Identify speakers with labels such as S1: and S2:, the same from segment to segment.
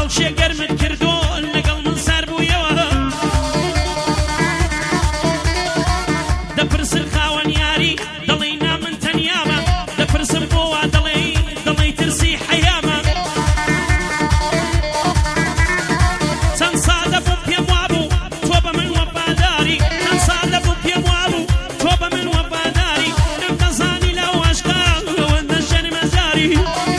S1: ناوچێ گەرمت کردو لەگەڵ من سار بوویەوە دەپرسن خاوەن یاری دەڵێ نا من تەنیامە دەپرسم بۆوا دەڵێ ترسی حەیامە چەند سادە بوو پێم وابوو تۆ بە من وەفاداری چەند سادە بوو پێم وابوو تۆ بە من وەفاداری نەمدەزانی لەو ئاشکار ئەوەندە شەرمەزاری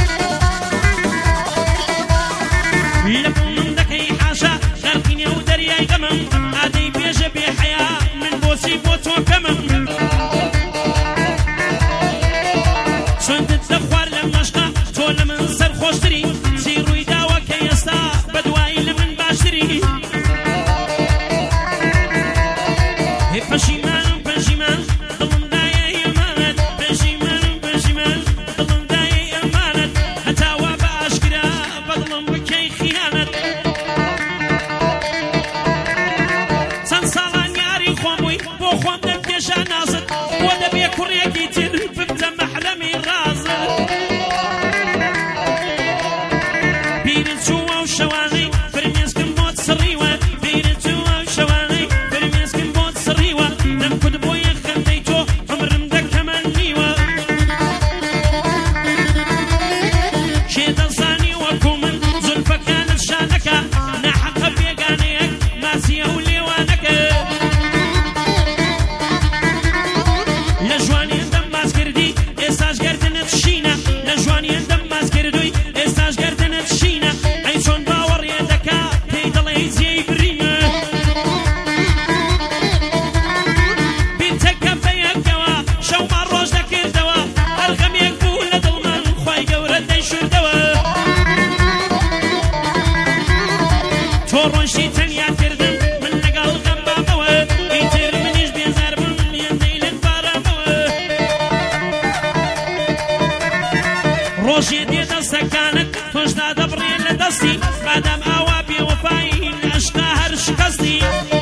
S1: لە من دەکەی حاشا غەرقینێ و دەریای غەمم ئادەی بێژە بێ حەیا من بۆچی بۆ تۆ کەمم چۆندت دەخوار لە مەشقا تۆ لە من سەرخۆشتری چی ڕووی داوە کە ئێستا بەدوایی لە من باشتری هێ پەشیمانم پەشیمان دڵم دایە ئەمانەت پەشیمانم پەشیمان دڵم دایە ئەمانەت هەتاوا بە ئاشکرا بەدڵم بکەی خیانەت چەند ساڵان یاری خۆم بووی بۆ خۆم دەمکێشا نازت بۆ دەبێ کوڕێکی تر ببتە مەحرەمی رازت بیرت چووە و شەوانەی فرمێسکم بۆت سڕیوە بیرت چووە و شەوانەی فرمێسکم بۆت سڕیوە دەمکوت بۆ یەک خەندەی تۆ عمرم دەکەمەن نیوە کێ دەزانی وەکو من زولفەکانت شانەکە ناحەقە بێگانەیەک ماسیە و لێوانەکە لە جوانی دەم ماس کردی ئێستاش گەردنت شینە لە جوانی دەم ماس کردووی ئێستاش گەردنت شینە ئەی چۆن باوەڕێ دەکا پێی دەڵێ جێی بریمە بیرتەکە بەیەکەوە شەومان ڕۆژ دەکردەوە هەر غەمێک بوو لە دڵمان خوای گەورە دەیشوردەوە تۆ ڕۆژی تەنیات کردم من لەگەڵ غەم بامەوە ئیتر منیش بێزار بووم هێندەی لەت بارامەوە ڕۆژێ دێ دەستەکانت تۆشدا دەبڕێ لە دەستی بادام ئاوا بێوەفایی لە عشقا هەر شکەستی